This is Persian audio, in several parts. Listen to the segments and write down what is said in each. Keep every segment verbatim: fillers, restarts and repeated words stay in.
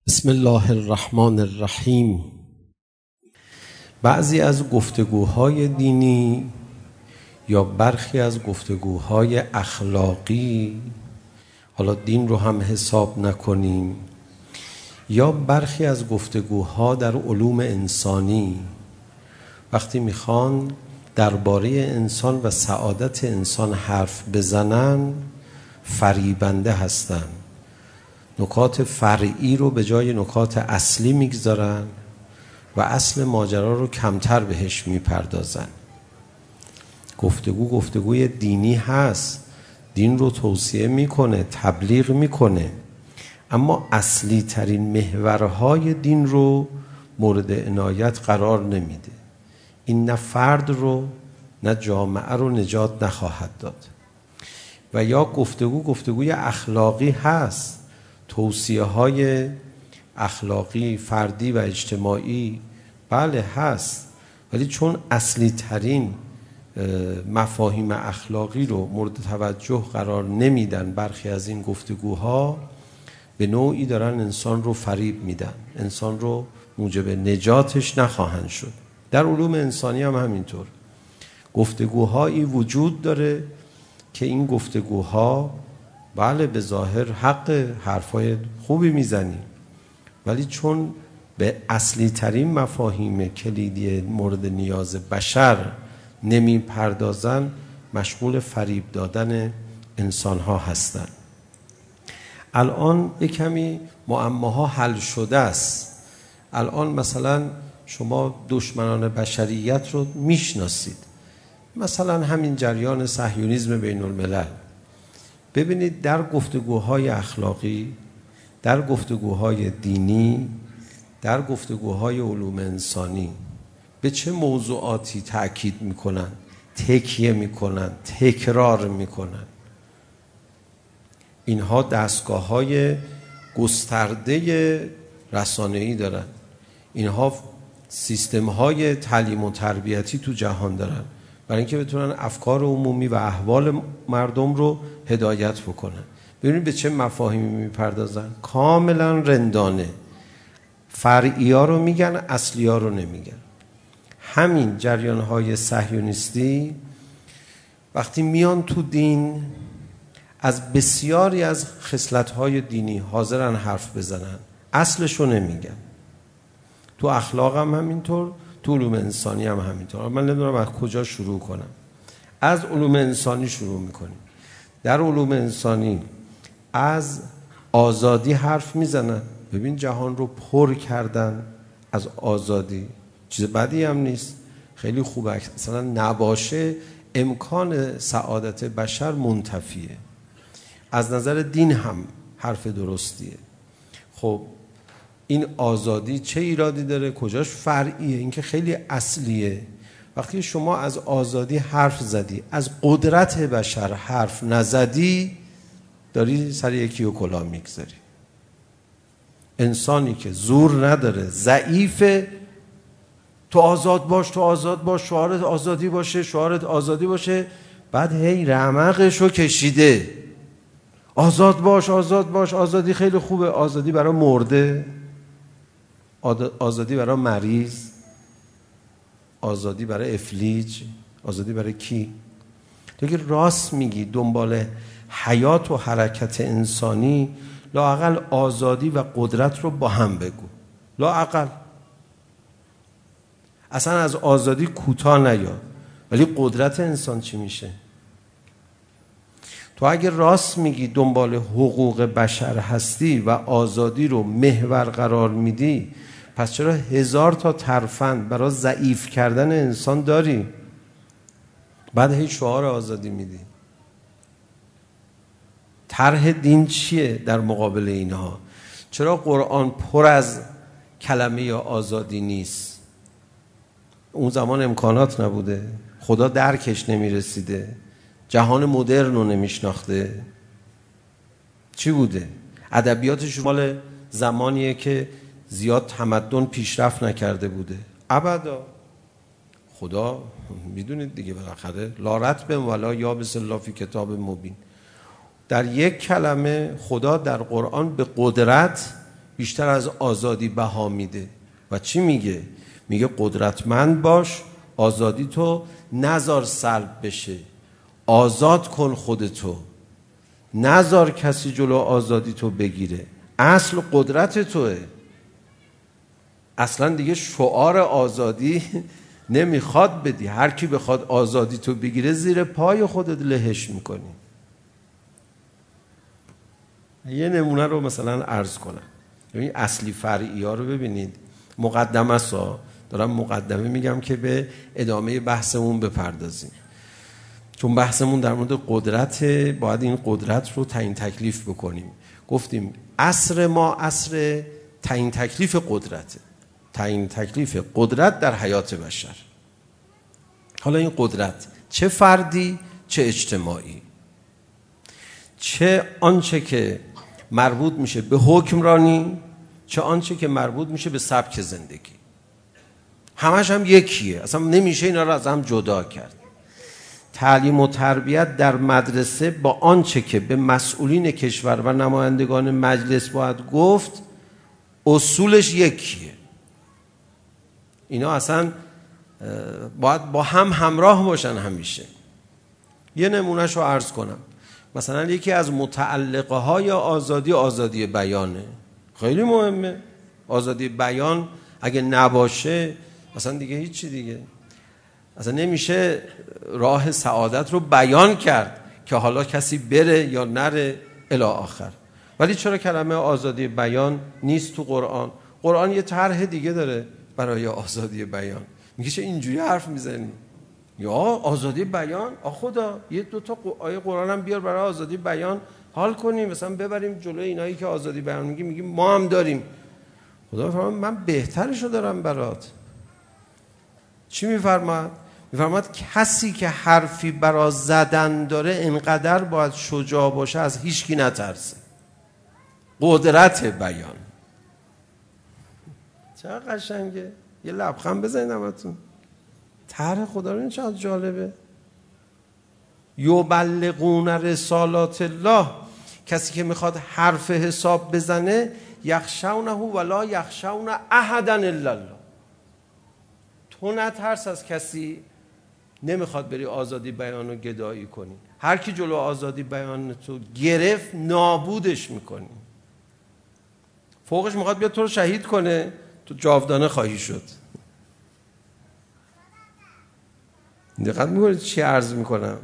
بسم الله الرحمن الرحیم. بعضی از گفتگوهای دینی یا برخی از گفتگوهای اخلاقی، حالا دین رو هم حساب نکنیم، یا برخی از گفتگوها در علوم انسانی وقتی میخوان درباره انسان و سعادت انسان حرف بزنن فریبنده هستن. نکات فرعی رو به جای نکات اصلی میگذارن و اصل ماجرا رو کمتر بهش میپردازن. گفتگو گفتگوی دینی هست، دین رو توصیه میکنه، تبلیغ میکنه، اما اصلی ترین محورهای دین رو مورد عنایت قرار نمیده. این نه فرد رو نه جامعه رو نجات نخواهد داد. و یا گفتگو گفتگوی اخلاقی هست، توصیه های اخلاقی فردی و اجتماعی بله هست، ولی چون اصلی ترین مفاهیم اخلاقی رو مورد توجه قرار نمیدن، برخی از این گفتگوها به نوعی دارن انسان رو فریب میدن، انسان رو موجب نجاتش نخواهند شد. در علوم انسانی هم همینطور گفتگوهایی وجود داره که این گفتگوها بله به ظاهر حق، حرفای خوبی میزنیم، ولی چون به اصلی ترین مفاهیم کلیدی مورد نیاز بشر نمی پردازن، مشغول فریب دادن انسان ها هستن. الان یک کمی معماها حل شده است. الان مثلا شما دشمنان بشریت رو میشناسید، مثلا همین جریان صهیونیسم بین الملل. ببینید در گفتگوهای اخلاقی، در گفتگوهای دینی، در گفتگوهای علوم انسانی به چه موضوعاتی تأکید میکنن، تکیه میکنن، تکرار میکنن. اینها دستگاه‌های گسترده رسانه‌ای دارن، اینها سیستم‌های تعلیم و تربیتی تو جهان دارن، برای اینکه بتونن افکار عمومی و احوال مردم رو هدایت بکنن. ببینید به چه مفاهیمی میپردازن، کاملا رندانه. فرعی ها رو میگن، اصلی ها رو نمیگن. همین جریان های صهیونیستی وقتی میان تو دین، از بسیاری از خصلت های دینی حاضرن حرف بزنن، اصلش رو نمیگن. تو اخلاق هم همینطور، تو علوم انسانی هم همینطور. من نمیدونم از کجا شروع کنم. از علوم انسانی شروع میکنیم. در علوم انسانی از آزادی حرف میزنن. ببین جهان رو پر کردن از آزادی، چیز بدی هم نیست، خیلی خوبه. مثلا نباشه امکان سعادت بشر منتفیه. از نظر دین هم حرف درستیه. خب این آزادی چه ایرادی داره؟ کجاش فرعیه؟ این که خیلی اصلیه. وقتی شما از آزادی حرف زدی، از قدرت بشر حرف نزدی، داری سر یکی و کلاه میگذاری. انسانی که زور نداره، ضعیفه، تو آزاد باش، تو آزاد باش، شعارت آزادی باشه، شعارت آزادی باشه، بعد هی رمقشو کشیده، آزاد باش، آزاد باش، آزادی خیلی خوبه. آزادی برای مرده، آزادی برای مریض، آزادی برای افلیج، آزادی برای کی؟ تو که راست میگی دنبال حیات و حرکت انسانی، لااقل آزادی و قدرت رو با هم بگو. لااقل اصلا از آزادی کوتاه نیا، ولی قدرت انسان چی میشه؟ تو اگه راست میگی دنبال حقوق بشر هستی و آزادی رو محور قرار میدی، پس چرا هزار تا ترفند برای ضعیف کردن انسان داری؟ بعد هیچ شعار آزادی میدی. طرح دین چیه در مقابل اینها؟ چرا قرآن پر از کلمه آزادی نیست؟ اون زمان امکانات نبوده، خدا درکش نمیرسیده، جهان مدرن رو نمیشناخته. چی بوده؟ ادبیاتش مال زمانیه که زیاد تمدن پیشرفت نکرده بوده. ابدا. خدا میدونید دیگه، بالاخره لا رطب ولا یابس الا فی کتاب مبین. در یک کلمه خدا در قرآن به قدرت بیشتر از آزادی بها میده و چی میگه؟ میگه قدرتمند باش، آزادی تو نذار سلب بشه، آزاد کن خودتو، نذار کسی جلو آزادی تو بگیره. اصل قدرت توه. اصلا دیگه شعار آزادی نمیخواد بدی. هر کی بخواد آزادی تو بگیره زیر پای خودت لهش میکنی. یه نمونه رو مثلا عرض کنم. ببین اصلی فرعی ها رو ببینید. مقدمه است، دارم مقدمه میگم که به ادامه بحثمون بپردازیم، چون بحثمون در مورد قدرت، باید این قدرت رو تعیین تکلیف بکنیم. گفتیم عصر ما عصر تعیین تکلیف قدرته، تعیین تکلیف قدرت در حیات بشر. حالا این قدرت چه فردی چه اجتماعی، چه آنچه که مربوط میشه به حکمرانی، چه آنچه که مربوط میشه به سبک زندگی، همش هم یکیه، اصلا نمیشه اینا رو از هم جدا کرد. تعلیم و تربیت در مدرسه با آنچه که به مسئولین کشور و نمایندگان مجلس باید گفت، اصولش یکیه. اینا اصلا باید با هم همراه باشن همیشه. یه نمونهش رو عرض کنم. مثلا یکی از متعلقه های آزادی آزادی بیانه. خیلی مهمه. آزادی بیان اگه نباشه اصلا دیگه هیچی دیگه. اصلا نمیشه راه سعادت رو بیان کرد که حالا کسی بره یا نره الی آخر. ولی چرا کلمه آزادی بیان نیست تو قرآن؟ قرآن یه طرح دیگه داره برای آزادی بیان. میگه چه اینجوری حرف میزنی؟ یا آزادی بیان؟ آ خدا یه دو تا آیه قرآن هم بیار برای آزادی بیان حال کنیم، مثلا ببریم جلوی اینایی که آزادی بیان میگه، میگیم ما هم داریم. خدا فرمان من بهترشو دارم برات. چی میفرماد؟ میفرماد کسی که حرفی برا زدن داره انقدر باید شجاع باشه از هیچکی نترسه. قدرت بیان. چقدر قشنگه. یه لبخند بزنید همتون. طرح خدا رو این چقدر جالبه. یبلغون رسالات الله، کسی که میخواد حرف حساب بزنه، یخشونه ولا یخشون احدا الا الله. تو نترس از کسی، نمیخواد بری آزادی بیان رو گدایی کنی. هر کی جلو آزادی بیان تو گرفت نابودش میکنی. فوقش میخواد بیاد تو رو شهید کنه، تو جاودانه خواهی شد. دقت میکنید چی عرض میکنم؟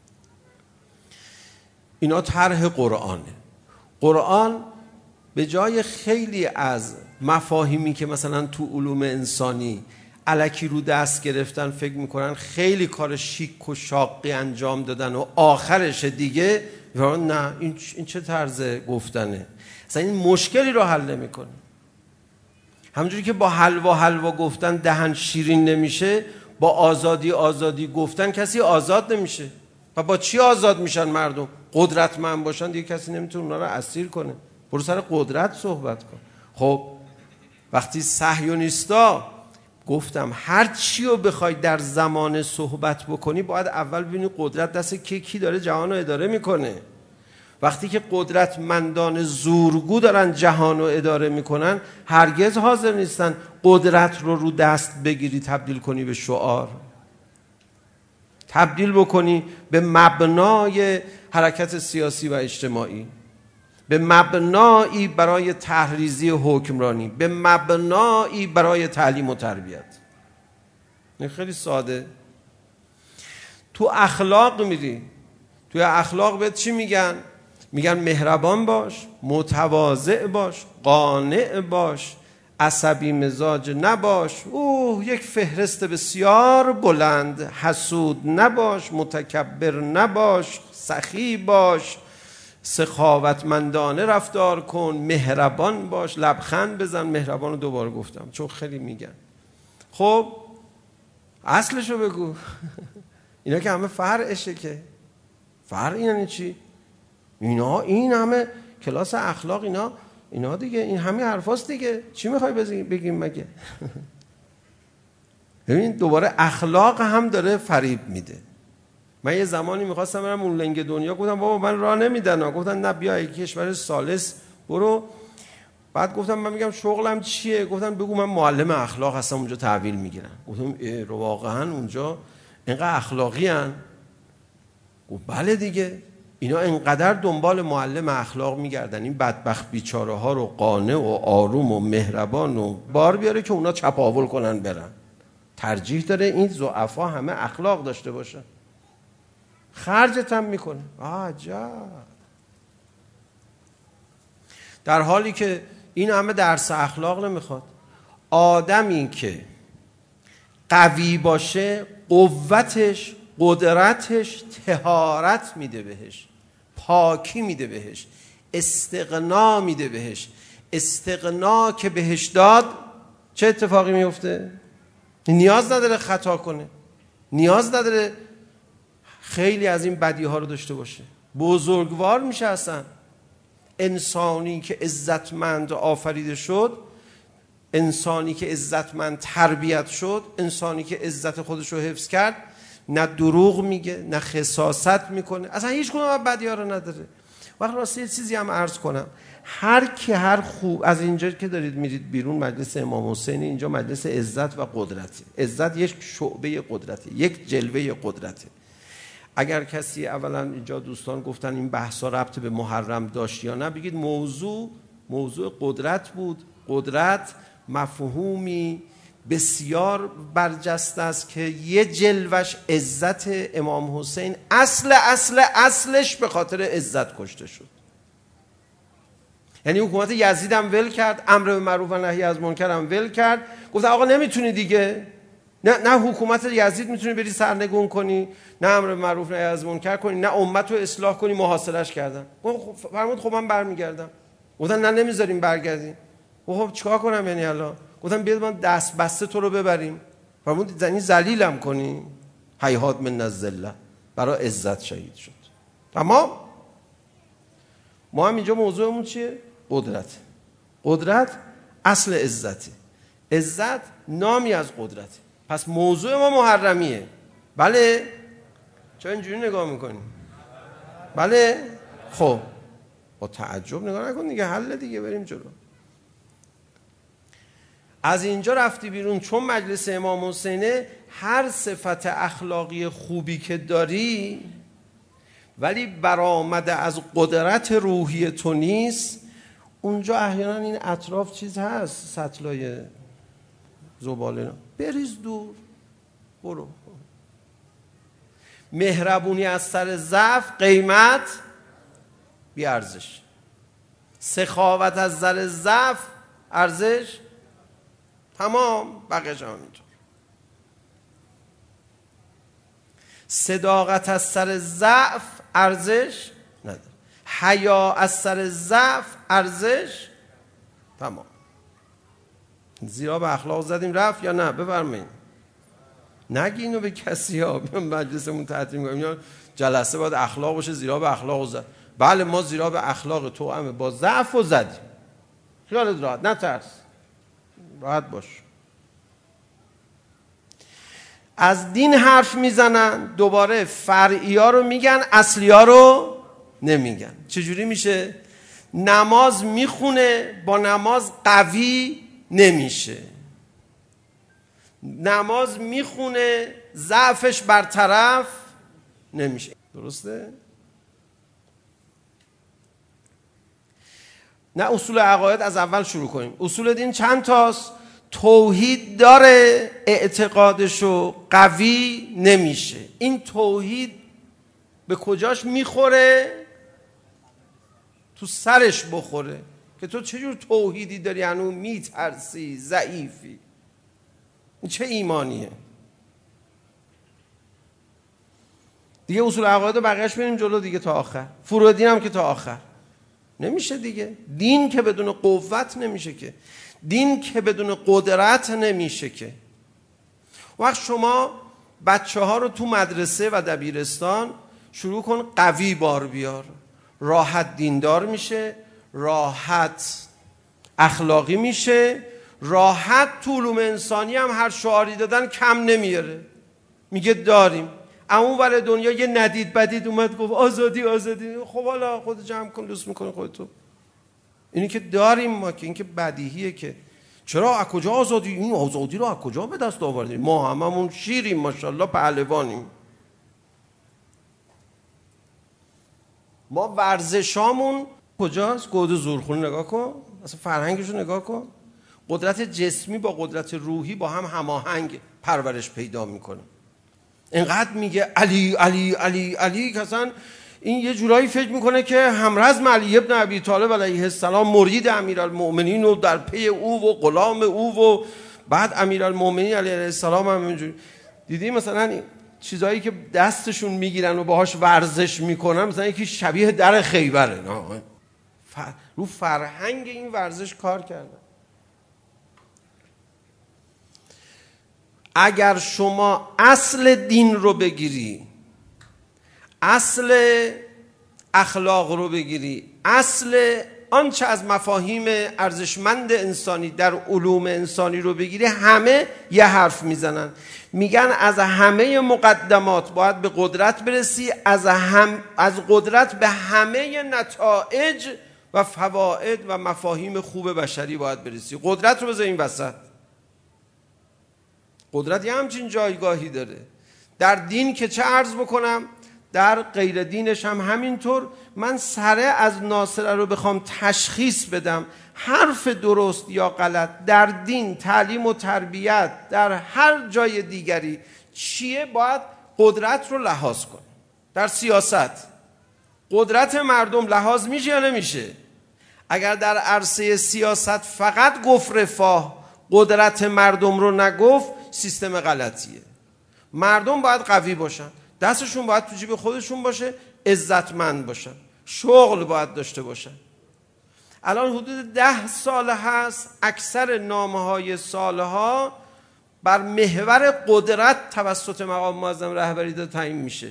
اینا طرح قرآنه. قرآن به جای خیلی از مفاهیمی که مثلا تو علوم انسانی الکی رو دست گرفتن فکر میکنن خیلی کار شیک و شاقی انجام دادن و آخرش دیگه نه این این چه طرز گفتنه، اصلا این مشکلی رو حل نمیکنه. همونجوری که با حلوا حلوا گفتن دهن شیرین نمیشه، با آزادی آزادی گفتن کسی آزاد نمیشه. و با چی آزاد میشن مردم؟ قدرتمند باشن دیگه کسی نمیتونه اونا رو اسیر کنه. برو سر قدرت صحبت کن. خب وقتی صهیونیستا، گفتم هر چی رو بخوای در زمان صحبت بکنی باید اول ببینی قدرت دست کی کی داره جهان رو اداره میکنه. وقتی که قدرتمندان زورگو دارن جهان رو اداره میکنن، هرگز حاضر نیستن قدرت رو رو دست بگیری تبدیل کنی به شعار، تبدیل بکنی به مبنای حرکت سیاسی و اجتماعی، به مبنایی برای تحریزی حکمرانی، به مبنایی برای تعلیم و تربیت. این خیلی ساده. تو اخلاق میری، توی اخلاق بهت چی میگن؟ میگن مهربان باش، متواضع باش، قانع باش، عصبی مزاج نباش، اوه یک فهرست بسیار بلند، حسود نباش، متکبر نباش، سخی باش، سخاوتمندانه رفتار کن، مهربان باش، لبخند بزن. مهربان رو دوباره گفتم چون خیلی میگن. خب اصلشو بگو. اینا که همه فرعشه. که فرع یعنی چی؟ اینا این همه کلاس اخلاق، اینا اینا دیگه این همه حرفاست دیگه. چی میخوای بگیم مگه؟ ببین دوباره اخلاق هم داره فریب میده. من یه زمانی میخواستم برم اون لنگ دنیا، گفتم بابا من راه نمیدن. گفتن نه بیا یک کشور ثالث برو. بعد گفتم من میگم شغلم چیه؟ گفتن بگو من معلم اخلاق هستم اونجا تحویل میگیرم. گفتم رو واقعا اونجا اینقدر اخلاقی ان؟ گفت بله دیگه، اینا اینقدر دنبال معلم اخلاق میگردن این بدبخت بیچاره ها رو قانع و آروم و مهربان و بار بیاره که اونا چپاول کنن برن. ترجیح داره این ضعفا همه اخلاق داشته باشن. خرجت هم میکنه. عجب. در حالی که این همه درس اخلاق نمیخواد. آدمی که قوی باشه قوتش، قدرتش طهارت میده بهش، پاکی میده بهش، استغنا میده بهش. استغنا که بهش داد چه اتفاقی میفته؟ نیاز نداره خطا کنه، نیاز نداره خیلی از این بدی ها رو داشته باشه، بزرگوار میشه. اصلا انسانی که عزتمند آفریده شد، انسانی که عزتمند تربیت شد، انسانی که عزت خودش رو حفظ کرد، نه دروغ میگه، نه خساست میکنه، اصلا هیچ کدوم بدی ها رو نداره. وقت راستی یه چیزی هم عرض کنم، هر کی هر خوب از اینجا که دارید میرید بیرون مجلس امام حسین، اینجا مجلس عزت و قدرته. عزت یک شعبه قدرته، یک جلوه قدرته. اگر کسی اولا اینجا دوستان گفتن این بحثا ربط به محرم داشت یا نه، بگید موضوع موضوع قدرت بود. قدرت مفهومی بسیار برجسته است که یه جلوش عزت امام حسین، اصل اصل اصلش به خاطر عزت کشته شد. یعنی حکومت یزید هم ول کرد، امر به معروف و نهی از منکر هم ول کرد، گفت آقا نمیتونی دیگه، نه نه حکومت یزید میتونی بری سرنگون کنی، نه امر به معروف نهی از منکر کنی، نه امت رو اصلاح کنی. محاصرهش کردن. فرمود خب من برمیگردم. گفتن نه نمیذاریم برگردیم. خب چیکار کنم یعنی الان؟ گفتم بیاد من دست بسته تو رو ببریم. فرمود یعنی ذلیلم کنی؟ هیهات من الذله، برای عزت شهید شد. تمام. ما هم اینجا موضوعمون چیه؟ قدرت. قدرت اصل عزته. عزت نامی از قدرت. پس موضوع ما محرمیه. بله؟ چرا اینجوری نگاه میکنی؟ بله؟ خب با تعجب نگاه نکن دیگه، حل دیگه، بریم جلو. از اینجا رفتی بیرون، چون مجلس امام حسینه، هر صفت اخلاقی خوبی که داری ولی برآمده از قدرت روحی تو نیست، اونجا احیانا این اطراف چیز هست، سطلای زباله، بریز دور، برو. مهربونی از سر ضعف، قیمت بی ارزش. سخاوت از سر ضعف، ارزش تمام. بقیش هم اینطور. صداقت از سر ضعف، ارزش نداره. حیا از سر ضعف، ارزش تمام. زیرا به اخلاق زدیم رفت یا نه؟ بفرمایید. نگی اینو به کسی ها، بیان مجلسمون تعطیل می‌کنیم یا جلسه باید اخلاق باشه، زیرا به اخلاق زد. بله ما زیرا به اخلاق توأم با ضعف و زدیم. خیالت راحت، نترس، راحت باش. از دین حرف میزنن، دوباره فرعی ها رو میگن، اصلی ها رو نمیگن. چجوری میشه؟ نماز میخونه، با نماز قوی نمیشه. نماز میخونه، ضعفش برطرف نمیشه. درسته؟ نه اصول عقاید از اول شروع کنیم. اصول دین چند تاست؟ توحید داره، اعتقادشو قوی نمیشه. این توحید به کجاش میخوره؟ تو سرش بخوره که تو چجور توحیدی داری هنوز میترسی، ضعیفی. این چه ایمانیه؟ دیگه اصول عقاید رو بقیهش بریم جلو دیگه تا آخر. فروع دین هم که تا آخر. نمیشه دیگه. دین که بدون قوت نمیشه که. دین که بدون قدرت نمیشه که. وقت شما بچه ها رو تو مدرسه و دبیرستان شروع کن قوی بار بیار، راحت دیندار میشه، راحت اخلاقی میشه، راحت تو علوم انسانی هم هر شعاری دادن کم نمیاره، میگه داریم. اون ور دنیا یه ندید بدید اومد گفت آزادی آزادی. خب حالا خود جمع کن، لوس میکنه خودتو. اینی که داریم ما، که این که بدیهیه. که چرا از کجا آزادی؟ این آزادی رو از کجا به دست آوردیم؟ ما هممون شیریم ماشاءالله، پهلوانیم. ما ورزشامون کجاست؟ گود زورخونه نگاه کن، اصلا فرهنگشو نگاه کن. قدرت جسمی با قدرت روحی با هم هماهنگ پرورش پیدا میکنه. اینقدر میگه علی علی علی علی که اصلا این یه جورایی فکر میکنه که همرزم علی ابن ابی طالب علیه السلام مرید امیرالمؤمنین و در پی او و غلام او و بعد امیرالمؤمنین علیه السلام هم اینجوری. دیدی مثلا چیزایی که دستشون میگیرن و باهاش ورزش میکنن، مثلا یکی شبیه در خیبره. نه فر... رو فرهنگ این ورزش کار کردن. اگر شما اصل دین رو بگیری، اصل اخلاق رو بگیری، اصل آنچه از مفاهیم ارزشمند انسانی در علوم انسانی رو بگیری، همه یه حرف میزنن، میگن از همه مقدمات باید به قدرت برسی، از هم از قدرت به همه نتایج و فواید و مفاهیم خوب بشری باید برسی. قدرت رو بذار این وسط. قدرت یه همچین جایگاهی داره در دین که چه عرض بکنم، در غیر دینش هم همینطور. من سره از ناصره رو بخوام تشخیص بدم حرف درست یا غلط در دین، تعلیم و تربیت، در هر جای دیگری چیه، باید قدرت رو لحاظ کنه. در سیاست قدرت مردم لحاظ میشه یا نمیشه؟ اگر در عرصه سیاست فقط گفت رفاه، قدرت مردم رو نگفت، سیستم غلطیه. مردم باید قوی باشن، دستشون باید تو جیب خودشون باشه، عزتمند باشن، شغل باید داشته باشن. الان حدود ده سال هست اکثر نامه‌های سالها بر محور قدرت توسط مقام معظم رهبری داده تعیین میشه.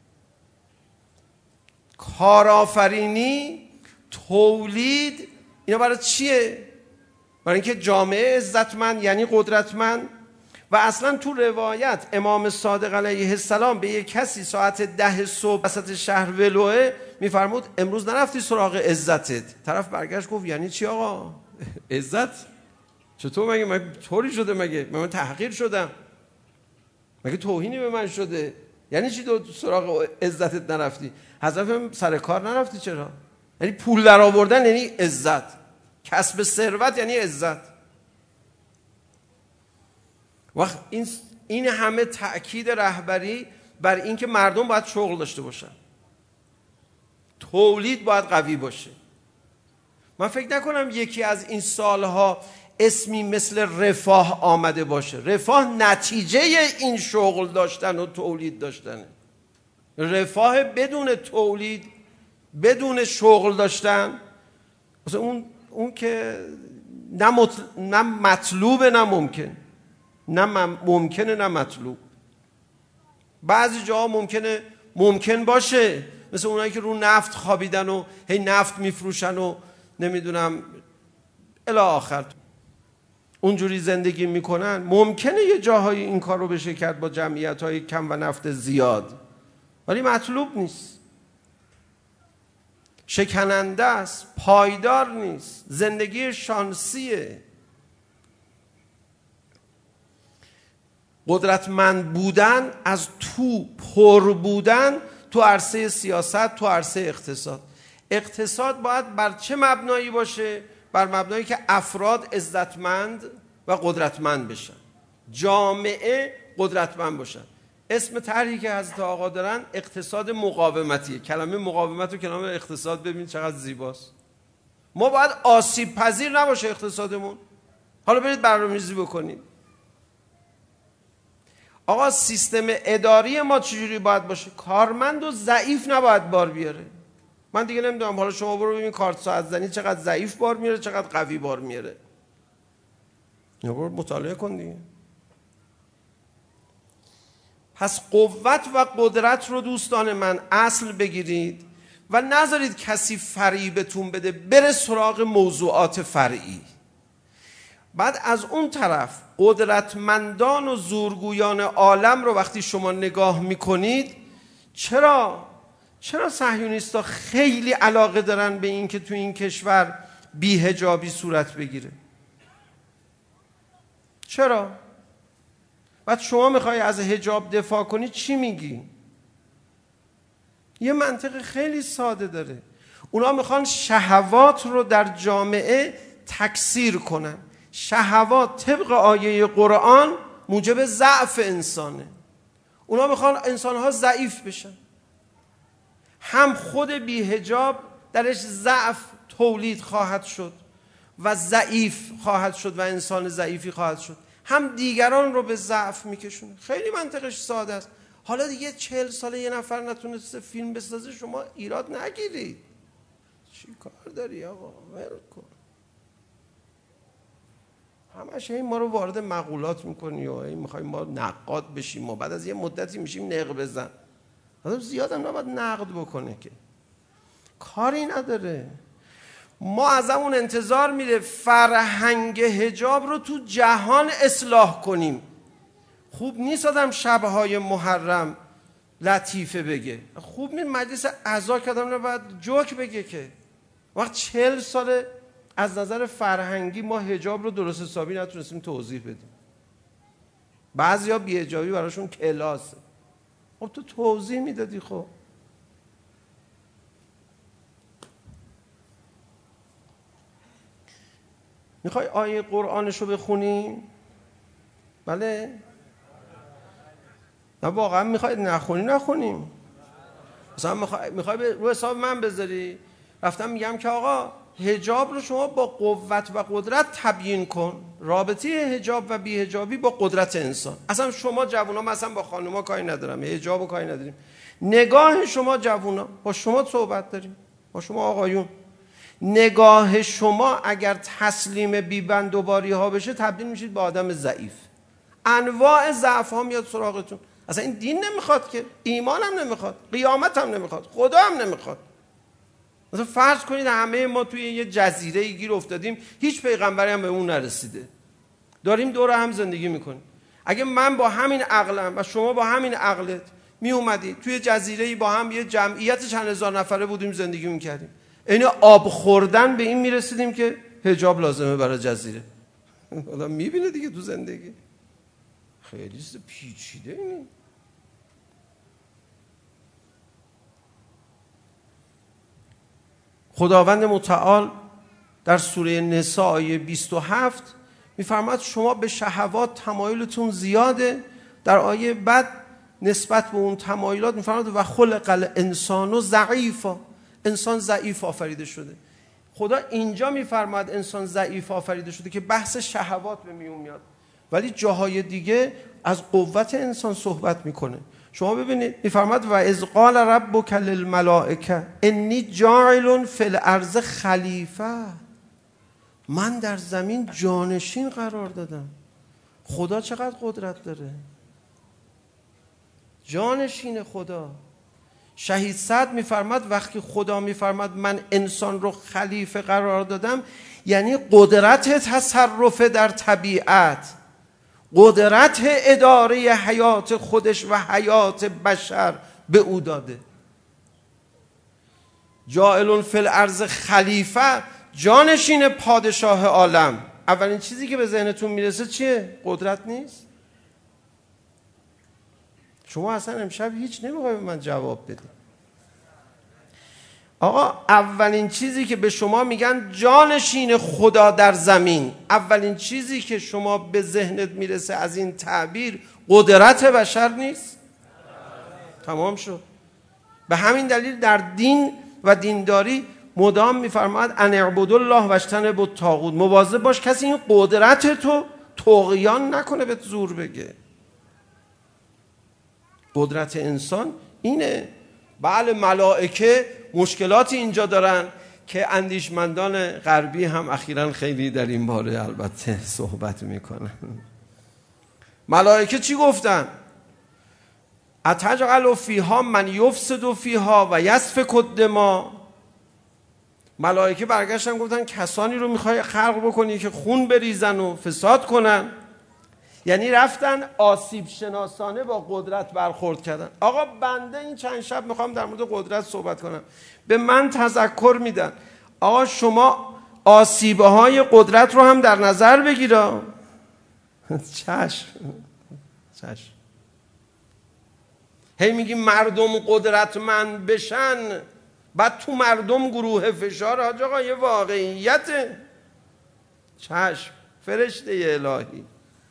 کارآفرینی، تولید، اینا برای چیه؟ برای اینکه جامعه عزتمند یعنی قدرتمند. و اصلا تو روایت امام صادق علیه السلام به یک کسی ساعت ده صبح وسط شهر ولوه میفرمود امروز نرفتی سراغ عزتت؟ طرف برگشت گفت یعنی چی آقا؟ عزت؟ چطور مگه من طوری شده؟ مگه من تحقیر شدم؟ مگه توهینی به من شده؟ یعنی چی دو سراغ عزتت نرفتی؟ حضرت سر کار نرفتی چرا؟ یعنی پول در آوردن یعنی عزت، کسب ثروت یعنی عزت. وقت این این همه تأکید رهبری بر این که مردم باید شغل داشته باشن، تولید باید قوی باشه. من فکر نکنم یکی از این سالها اسمی مثل رفاه آمده باشه. رفاه نتیجه این شغل داشتن و تولید داشتنه. رفاه بدون تولید، بدون شغل داشتن، مثلا اون اون که نه, مطل... نه مطلوبه نه ممکن، نه ممکنه نه مطلوب. بعضی جاها ممکنه ممکن باشه، مثل اونایی که رو نفت خوابیدن و هی نفت میفروشن و نمیدونم الی آخر اونجوری زندگی میکنن. ممکنه یه جاهایی این کار رو بشه کرد با جمعیت های کم و نفت زیاد، ولی مطلوب نیست، شکننده است، پایدار نیست، زندگی شانسیه. قدرتمند بودن از تو پر بودن تو عرصه سیاست، تو عرصه اقتصاد. اقتصاد باید بر چه مبنایی باشه؟ بر مبنایی که افراد عزتمند و قدرتمند بشن، جامعه قدرتمند باشن. اسم طرحی که حضرت آقا دارن اقتصاد مقاومتیه. کلمه مقاومت رو کنار اقتصاد ببین چقدر زیباست. ما باید آسیب پذیر نباشه اقتصادمون. حالا برید برنامه‌ریزی بکنید. آقا سیستم اداری ما چجوری باید باشه؟ کارمند و ضعیف نباید بار بیاره. من دیگه نمیدونم، حالا شما برو ببین کارت ساعت زنی چقدر ضعیف بار میاره، چقدر قوی بار میاره. یا برو مطالعه کن دیگه. پس قوت و قدرت رو دوستان من اصل بگیرید و نذارید کسی فریبتون بده بره سراغ موضوعات فرعی. بعد از اون طرف قدرتمندان و زورگویان عالم رو وقتی شما نگاه میکنید، چرا چرا صهیونیست‌ها خیلی علاقه دارن به این که تو این کشور بی‌حجابی صورت بگیره. چرا؟ بعد شما میخوای از حجاب دفاع کنی چی میگی؟ یه منطق خیلی ساده داره. اونا میخوان شهوات رو در جامعه تکثیر کنن. شهوات طبق آیه قرآن موجب ضعف انسانه. اونا میخوان انسانها ضعیف بشن. هم خود بی‌حجاب درش ضعف تولید خواهد شد و ضعیف خواهد شد و انسان ضعیفی خواهد شد، هم دیگران رو به ضعف میکشونه. خیلی منطقش ساده است. حالا دیگه چهل ساله یه نفر نتونسته فیلم بسازه، شما ایراد نگیرید. چی کار داری آقا؟ ول کن. همش این ما رو وارد مقولات میکنی و این میخوای ما نقاد بشیم و بعد از یه مدتی میشیم نق بزن. آدم زیاد هم نباید نقد بکنه که کاری نداره. ما ازمون انتظار میره فرهنگ حجاب رو تو جهان اصلاح کنیم. خوب نیست آدم شبهای محرم لطیفه بگه، خوب نیست مجلس عزا که آدم نباید جوک بگه که. وقت چهل ساله از نظر فرهنگی ما حجاب رو درست حسابی نتونستیم توضیح بدیم. بعضیا بی حجابی براشون کلاسه. خب تو توضیح میدادی. خب میخوای آیه قرآنشو بخونی؟ بله؟ نه واقعا میخوای نخونی نخونیم. مثلا میخوای میخوای رو حساب من بذاری. رفتم میگم که آقا حجاب رو شما با قوت و قدرت تبیین کن. رابطه حجاب و بی حجابی با قدرت انسان. اصلا شما جوونا، مثلا با خانوما کاری ندارم، حجاب رو کاری نداریم. نگاه شما جوونا، با شما صحبت داریم، با شما آقایون، نگاه شما اگر تسلیم بیبند و باری ها بشه تبدیل میشید به آدم ضعیف. انواع ضعف ها میاد سراغتون. اصلا این دین نمیخواد که، ایمان هم نمیخواد، قیامت هم نمیخواد، خدا هم نمیخواد. مثلا فرض کنید همه ما توی یه جزیره ای گیر افتادیم، هیچ پیغمبری هم به اون نرسیده، داریم دور هم زندگی میکنیم. اگه من با همین عقلم و شما با همین عقلت می اومدید توی جزیره ای با هم یه جمعیت چند هزار نفره بودیم زندگی میکردیم، این آب خوردن به این میرسیدیم که حجاب لازمه برای جزیره. آدم میبینه دیگه تو زندگی. خیلی پیچیده اینه. خداوند متعال در سوره نساء آیه بیست و هفت میفرماد شما به شهوات تمایلتون زیاده. در آیه بعد نسبت به اون تمایلات میفرماد و خلق الانسان ضعیفا، انسان ضعیف آفریده شده. خدا اینجا میفرماد انسان ضعیف آفریده شده که بحث شهوات به میون میاد، ولی جاهای دیگه از قوت انسان صحبت میکنه. شما ببینید میفرماد و اذ قال ربک للملائکه انی جاعل فی الارض خلیفه، من در زمین جانشین قرار دادم. خدا چقدر قدرت داره، جانشین خدا. شهید سعد میفرماد وقتی خدا میفرماد من انسان رو خلیفه قرار دادم، یعنی قدرت تصرف در طبیعت، قدرت اداره حیات خودش و حیات بشر به او داده. جاعل فی الارض خلیفه، جانشین پادشاه عالم. اولین چیزی که به ذهنتون میرسه چیه؟ قدرت نیست؟ شما اصلا امشب هیچ نمیخوای به من جواب بدید. آقا اولین چیزی که به شما میگن جانشین خدا در زمین، اولین چیزی که شما به ذهنت میرسه از این تعبیر قدرت بشر نیست؟ تمام شد. به همین دلیل در دین و دینداری مدام میفرماد ان اعبدوا الله واجتنبوا الطاغوت، مواظب باش کسی این قدرت تو طغیان نکنه بهت زور بگه. قدرت انسان اینه. بله ملائکه مشکلاتی اینجا دارن که اندیشمندان غربی هم اخیراً خیلی در این باره البته صحبت میکنن. ملائکه چی گفتن؟ اتجعل فیها من یفسد فیها و یسفک الدماء. ملائکه برگشتن گفتن کسانی رو میخوای خلق بکنی که خون بریزن و فساد کنن. یعنی رفتن آسیب شناسانه با قدرت برخورد کردن. آقا بنده این چند شب میخوام در مورد قدرت صحبت کنم، به من تذکر میدن آقا شما آسیبه های قدرت رو هم در نظر بگیره. چشم چشم. هی میگیم مردم قدرتمند بشن، بعد تو مردم گروه فشار. حاج آقا یه واقعیته. چشم فرشته الهی.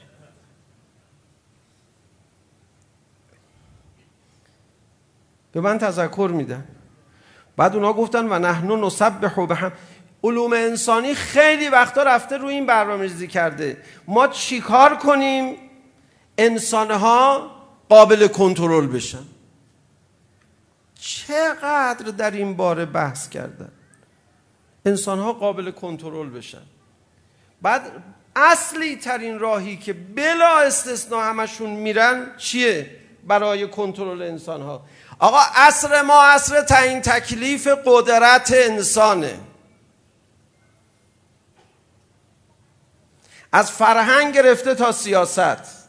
به من تذکر میدن. بعد اونا گفتن و نحن نسبح بحم. علوم انسانی خیلی وقتا رفته روی این برنامه‌ریزی کرده ما چیکار کنیم انسانها قابل کنترل بشن. چقدر در این باره بحث کردن انسانها قابل کنترل بشن. بعد اصلی ترین راهی که بلا استثناء همشون میرن چیه برای کنترل انسانها؟ آقا عصر ما عصر تعیین تکلیف قدرت انسانه. از فرهنگ گرفته تا سیاست،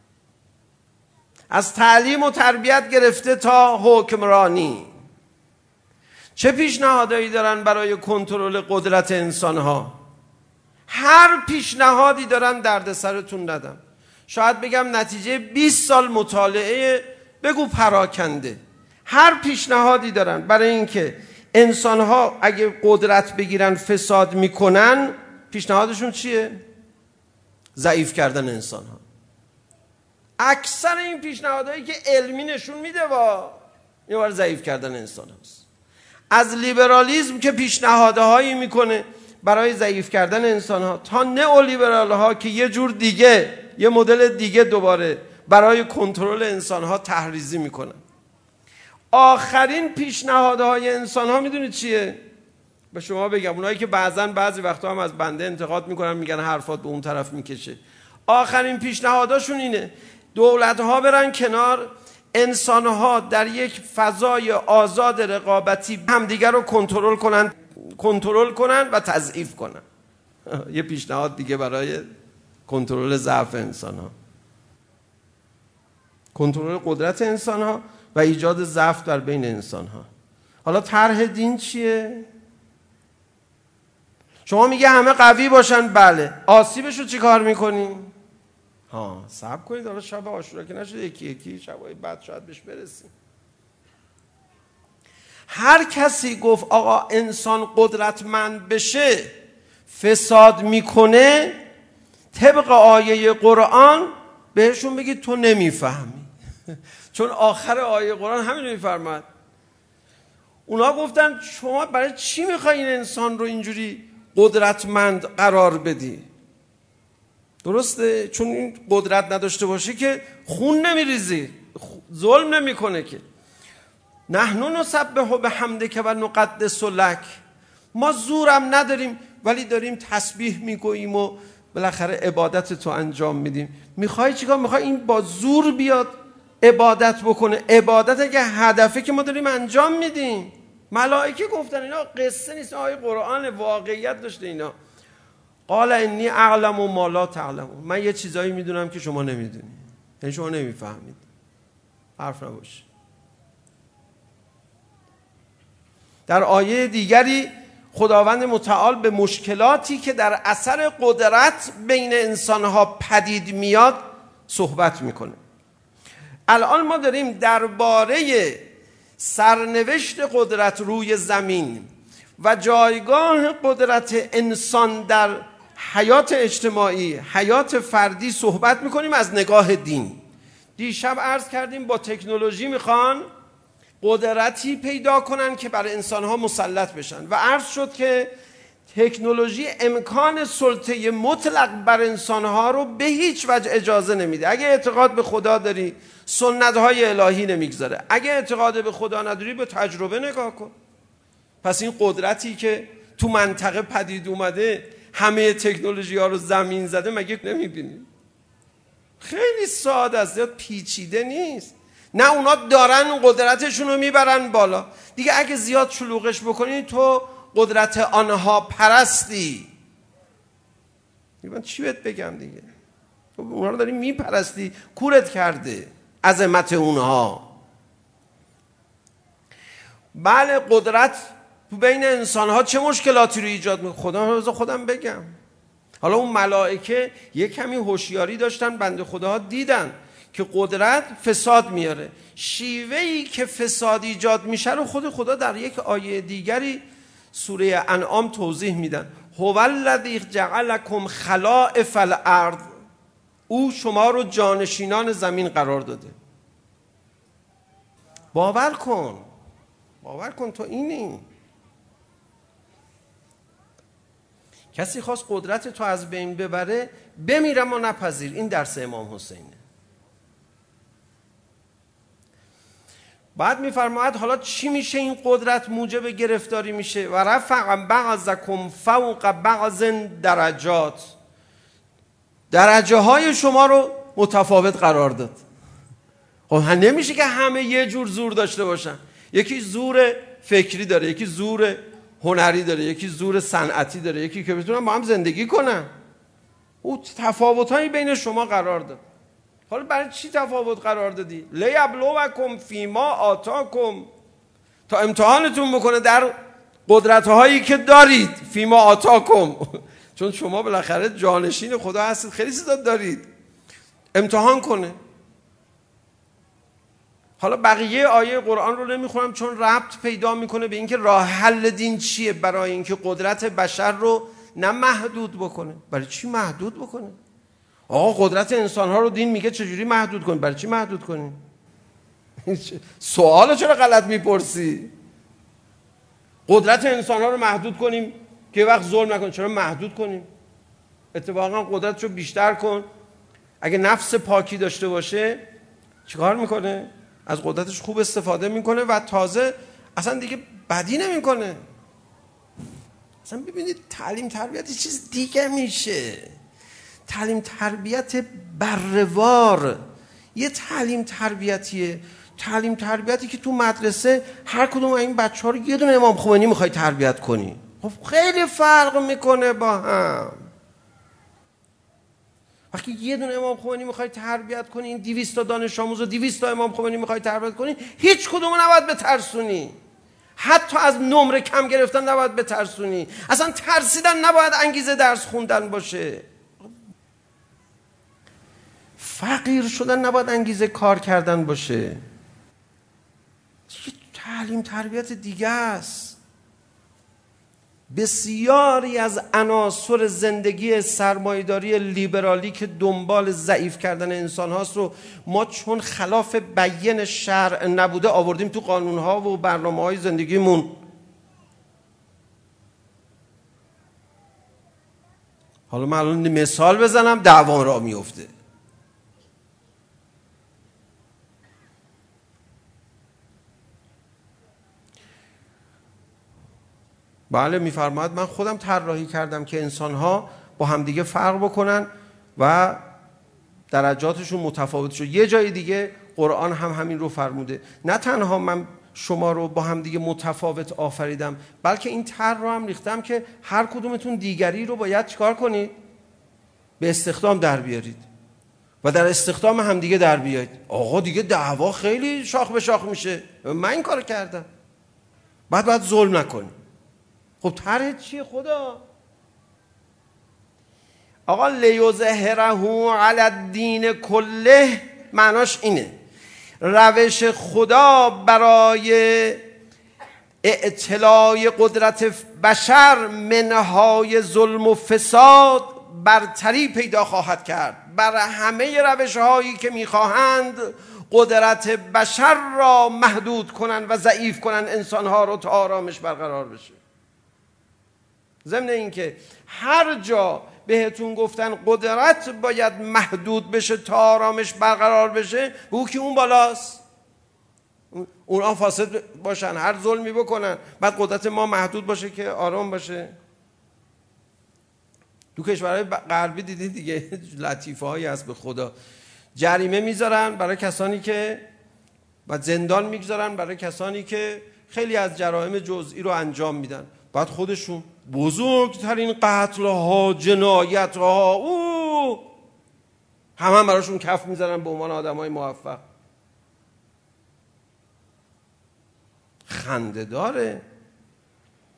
از تعلیم و تربیت گرفته تا حکمرانی. چه پیشنهادایی دارن برای کنترل قدرت انسانها؟ هر پیشنهادی دارن دردسرتون ندم. شاید بگم نتیجه بیست سال مطالعه بگو پراکنده. هر پیشنهادی دارن برای اینکه انسانها اگه قدرت بگیرن فساد میکنن. پیشنهادشون چیه؟ ضعیف کردن انسانها. اکثر این پیشنهادهایی که علمی نشون میده وا این بار ضعیف کردن انسان هست. از لیبرالیسم که پیشنهادهایی میکنه برای ضعیف کردن انسان ها تا نئولیبرال ها که یه جور دیگه یه مدل دیگه دوباره برای کنترل انسان ها تحریزی میکنن. آخرین پیشنهادهای انسان ها میدونید چیه؟ به شما بگم، اونایی که بعضا بعضی وقتا هم از بنده انتقاد میکنن میگن حرفات به اون طرف میکشه. آخرین پیشنهاداشون اینه دولت ها برن کنار، انسان ها در یک فضای آزاد رقابتی همدیگر رو کنترل کنن کنترل کنن و تضعیف کنن. یه پیشنهاد دیگه برای کنترل ضعف انسان ها، کنترل قدرت انسان ها و ایجاد ضعف در بین انسان ها. حالا طرح دین چیه؟ شما میگه همه قوی باشن، بله، آسیبش رو چی کار میکنیم؟ ها صبر کنید، حالا شب عاشورا که نشد یکی یکی شبای بعد شاید بهش برسیم. هر کسی گفت آقا انسان قدرتمند بشه فساد میکنه، طبق آیه قرآن بهشون بگید تو نمیفهمی. چون آخر آیه قرآن همین میفرماد. اونا گفتن شما برای چی میخوای این انسان رو اینجوری قدرتمند قرار بدی؟ درسته؟ چون این قدرت نداشته باشه که خون نمیریزی، ظلم نمیکنه که. نحن نسبح بحمدک و نقدس لک. ما زورم نداریم ولی داریم تسبیح میگوییم و بالاخره عبادت تو انجام میدیم. میخوای چیکار؟ میخوای این با زور بیاد عبادت بکنه؟ عبادت اگه هدفه که ما داریم انجام میدیم. ملائکه گفتن، اینا قصه نیست، آیه قرآن واقعیت داشته. اینا قال انی اعلم و ما لا تعلمون. من یه چیزایی میدونم که شما نمیدونید، یعنی شما نمیفهمید. حرف نباشه. در آیه دیگری خداوند متعال به مشکلاتی که در اثر قدرت بین انسانها پدید میاد صحبت میکنه. الان ما داریم درباره سرنوشت قدرت روی زمین و جایگاه قدرت انسان در حیات اجتماعی، حیات فردی صحبت میکنیم از نگاه دین. دیشب عرض کردیم با تکنولوژی میخوان قدرتی پیدا کنن که برای انسانها مسلط بشن و عرض شد که تکنولوژی امکان سلطه مطلق بر انسانها رو به هیچ وجه اجازه نمیده. اگه اعتقاد به خدا داری سنت‌های الهی نمیگذاره، اگه اعتقاد به خدا نداری به تجربه نگاه کن. پس این قدرتی که تو منطقه پدید اومده همه تکنولوژی ها رو زمین زده، مگه نمیبینی؟ خیلی ساده است، زیاد پیچیده نیست. نه اونا دارن قدرتشون رو میبرن بالا دیگه. اگه زیاد شلوغش بکنی تو قدرت آنها پرستی. من چی بهت بگم دیگه؟ اونا رو داری میپرستی، کورت کرده عظمت اونها. بله قدرت بین انسان ها چه مشکلاتی رو ایجاد میکنه؟ خدا رو خودم بگم. حالا اون ملائکه یه کمی هوشیاری داشتن، بنده خداها دیدن که قدرت فساد میاره. شیوهی که فساد ایجاد میشه رو خود خدا در یک آیه دیگری سوره انعام توضیح میدن. هو الذی جعلکم خلائف الارض، او شما رو جانشینان زمین قرار داده. باور کن، باور کن تو اینی. کسی خواست قدرت تو از بین ببره، بمیرم و نپذیر. این درس امام حسینه. بعد میفرماید حالا چی میشه این قدرت موجب گرفتاری میشه؟ و رفع بعضکم فوق بعض درجات، درجه های شما رو متفاوت قرار داد. خب نمیشه که همه یه جور زور داشته باشن. یکی زور فکری داره، یکی زور هنری داره، یکی زور صنعتی داره، یکی که بتونن با هم زندگی کنن. او تفاوت‌هایی بین شما قرار داد. حالا برای چی تفاوت قرار دادی؟ لیبلوکم فیما آتاکم، تا امتحانتون بکنه در قدرت‌هایی که دارید. فیما آتاکم، چون شما بالاخره جانشین خدا هستید، خیلی چیزا دارید، امتحان کنه. حالا بقیه آیه قرآن رو نمیخونم چون ربط پیدا میکنه به اینکه راه حل دین چیه برای اینکه قدرت بشر رو نه محدود بکنه. برای چی محدود بکنه؟ آقا قدرت انسان ها رو دین میگه چجوری محدود کنی؟ برای چی محدود کنی؟ سوالو چرا غلط میپرسی؟ قدرت انسان ها رو محدود کنیم که وقت ظلم نکن. چرا محدود کنیم؟ اتفاقا قدرت رو بیشتر کن. اگه نفس پاکی داشته باشه چیکار میکنه؟ از قدرتش خوب استفاده میکنه و تازه اصلا دیگه بدی نمیکنه. اصلا ببینید تعلیم تربیت یه چیز دیگه میشه. تعلیم تربیت بره‌وار یه تعلیم تربیتیه. تعلیم تربیتی که تو مدرسه هر کدوم این بچه ها رو یه دونه امام خمینی میخوای تربیت کنی. خب خیلی فرق میکنه با هم. وقتی یه دونه امام خمینی میخوای تربیت کنی، این دویست تا دانش آموز و دویست تا امام خمینی میخوای تربیت کنی، هیچ کدومو نباید بترسونی. حتی از نمره کم گرفتن نباید بترسونی. اصلا ترسیدن نباید انگیزه درس خوندن باشه. فقیر شدن نباید انگیزه کار کردن باشه. تعلیم تربیت دیگه است. بسیاری از عناصر زندگی سرمایه‌داری لیبرالی که دنبال ضعیف کردن انسان هاست رو ما چون خلاف بیان شرع نبوده آوردیم تو قانون ها و برنامه های زندگیمون. حالا من الان مثال بزنم دعوا را میفته. بله میفرماید من خودم طراحی کردم که انسان‌ها با همدیگه فرق بکنن و درجاتشون متفاوت شد. یه جای دیگه قرآن هم همین رو فرموده. نه تنها من شما رو با همدیگه متفاوت آفریدم، بلکه این طرح رو هم ریختم که هر کدومتون دیگری رو باید چیکار کنید؟ به استخدام در بیارید و در استخدام همدیگه در بیایید. آقا دیگه دعوا خیلی شاخ به شاخ میشه. من این کار کردم. بعد بعد ظلم نکنید. خب طرح چیه خدا؟ آقا لیظهره علی الدین کله، معناش اینه روش خدا برای اعتلاع قدرت بشر منهای ظلم و فساد برتری پیدا خواهد کرد بر همه روش هایی که میخواهند قدرت بشر را محدود کنند و ضعیف کنند انسان ها رو تا آرامش برقرار بشه. ضمن اینکه هر جا بهتون گفتن قدرت باید محدود بشه تا آرامش برقرار بشه، او که اون بالاست، اونا فاسد باشن، هر ظلمی بکنن، بعد قدرت ما محدود باشه که آرام باشه. تو کشورهای غربی دیدید دیگه لطیفه هایی هست به خدا. جریمه میذارن برای کسانی که و زندان میگذارن برای کسانی که خیلی از جرایم جزئی رو انجام میدن. بعد خودشون بزرگترین قتل ها، جنایت ها، او همه هم براشون کف میذارن به عنوان آدم های موفق. خنده داره.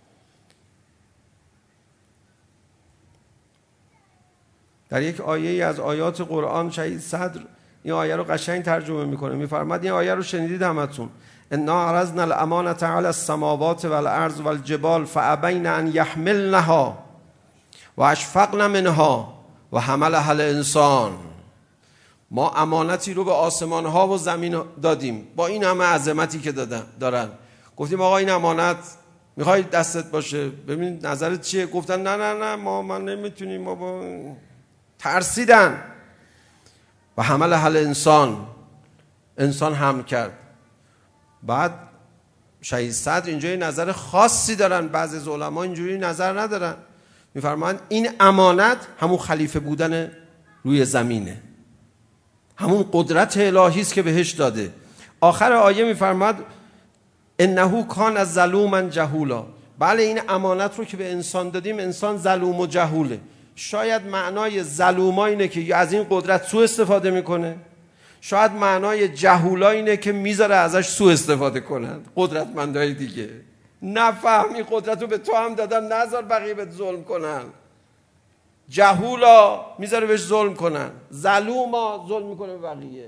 در یک آیه از آیات قرآن شهید صدر این آیه رو قشنگ ترجمه میکنه، میفرماد این آیه رو شنیدید همتون: انا عرضنا الامانة علی السماوات والارض والجبال فابین ان یحملنها و اشفقن منها و حملها الانسان. ما امانتی رو به آسمان ها و زمین دادیم با این همه عظمتی که دارن. گفتیم آقا این امانت میخوای دستت باشه، ببین نظرت چیه؟ گفتن نه نه نه ما من نمیتونیم، ما با... ترسیدن. و حملها الانسان، انسان حمل کرد. بعد شهید صدر اینجا یه نظر خاصی دارن، بعضی از علما اینجوری نظر ندارن، میفرمان این امانت همون خلیفه بودن روی زمینه، همون قدرت الهی است که بهش داده. آخر آیه میفرماد انه کان ظلوما جهولا. بله این امانت رو که به انسان دادیم، انسان ظلوم و جهوله. شاید معنای ظلوما اینه که از این قدرت سوء استفاده میکنه، شاید معنای جهولا اینه که میذاره ازش سوء استفاده کنن قدرتمندای دیگه. نفهم این قدرت رو به تو هم دادن، نذار بقیه بهت ظلم کنن. جهولا میذاره بهش ظلم کنن، ظلوما ظلم میکنه به بقیه.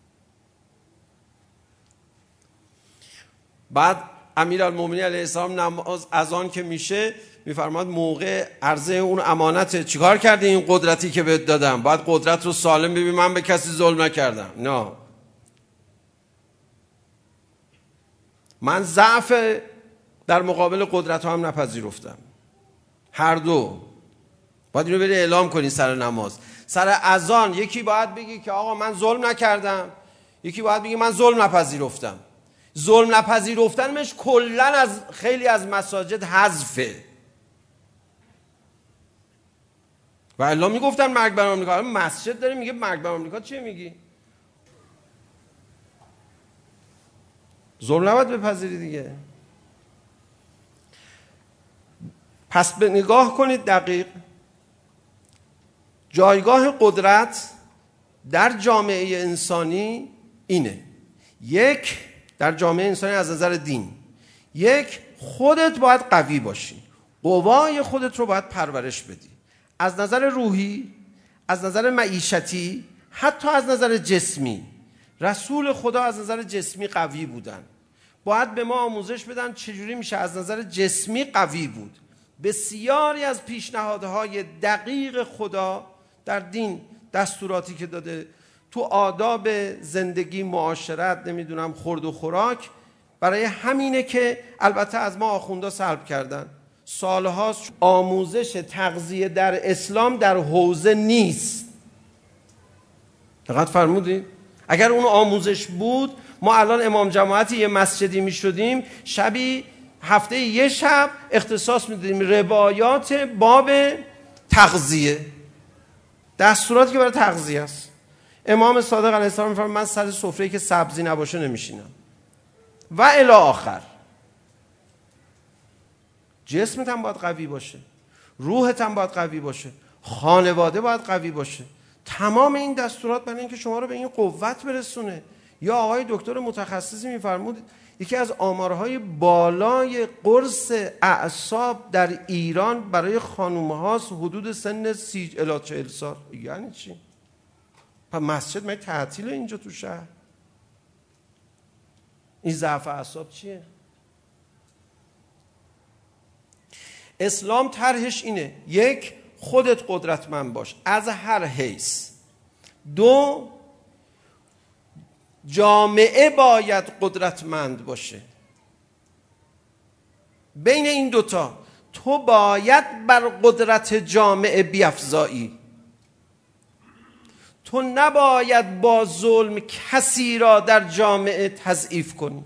بعد امیرالمومنین علیه السلام نماز از آن که میشه میفرماد موقع عرضه اون امانت چیکار کردی؟ این قدرتی که بهت دادم باید قدرت رو سالم ببین، من به کسی ظلم نکردم، نه من ضعف در مقابل قدرت هم نپذیرفتم. هر دو باید اینو بری اعلام کنی سر نماز، سر اذان. یکی باید بگی که آقا من ظلم نکردم، یکی باید بگی من ظلم نپذیرفتم. ظلم نپذیرفتنش کلا از خیلی از مساجد حذفه. و الا میگفتن مرگ بر آمریکا، مسجد داره میگه مرگ بر آمریکا، چیه میگی؟ ظلم نباید بپذیری دیگه. پس به نگاه کنید دقیق، جایگاه قدرت در جامعه انسانی اینه: یک، در جامعه انسانی از نظر دین، یک، خودت باید قوی باشی، قوای خودت رو باید پرورش بدی، از نظر روحی، از نظر معیشتی، حتی از نظر جسمی. رسول خدا از نظر جسمی قوی بودن، باید به ما آموزش بدن چجوری میشه از نظر جسمی قوی بود. بسیاری از پیشنهادهای دقیق خدا در دین، دستوراتی که داده تو آداب زندگی، معاشرت، نمیدونم خورد و خوراک، برای همینه که البته از ما آخوندا سلب کردن. سالهاست آموزش تغذیه در اسلام در حوزه نیست. دقت فرمودید؟ اگر اون آموزش بود ما الان امام جماعتی یه مسجدی می شدیم، شبی هفته یه شب اختصاص می دادیم روایات باب تغذیه، دستوراتی که برای تغذیه است. امام صادق علیه السلام می فرماید من سر سفره‌ای که سبزی نباشه نمیشینم و الی آخر. جسمت هم باید قوی باشه، روحت هم باید قوی باشه، خانواده باید قوی باشه. تمام این دستورات برای اینکه شما رو به این قوت برسونه. یا آقای دکتر متخصصی میفرمود یکی از آمارهای بالای قرص اعصاب در ایران برای خانوم هاست حدود سن سی الی چهل سال. یعنی چی؟ پس مسجد من تعطیل اینجا تو شهر؟ این ضعف اعصاب چیه؟ اسلام طرحش اینه: یک، خودت قدرتمند باش از هر حیث. دو، جامعه باید قدرتمند باشه. بین این دوتا تو باید بر قدرت جامعه بیفزایی. تو نباید با ظلم کسی را در جامعه تضعیف کنی.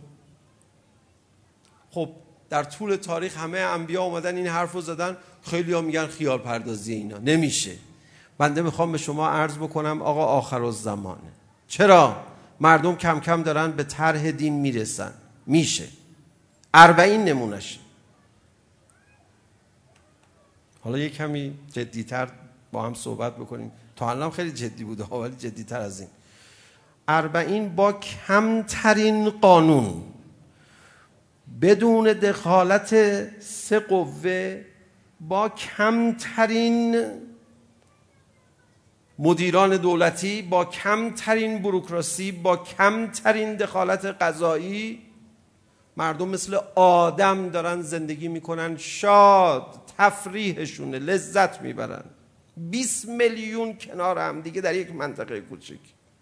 خب در طول تاریخ همه انبیا اومدن این حرف رو زدن، خیلی ها میگن خیال پردازی اینا نمیشه. بنده میخوام به شما عرض بکنم آقا آخرالزمانه. چرا؟ مردم کم کم دارن به طرح دین میرسن. میشه اربعین نمونش. حالا یک کمی جدیتر با هم صحبت بکنیم. تا الان خیلی جدی بوده ولی جدیتر از این. اربعین با کمترین قانون، بدون دخالت سه قوه، با کمترین مدیران دولتی با کمترین بوروکراسی، با کمترین دخالت قضایی، مردم مثل آدم دارن زندگی میکنن، شاد، تفریحشونه، لذت میبرن. بیست میلیون کنار هم دیگه در یک منطقه کوچیک.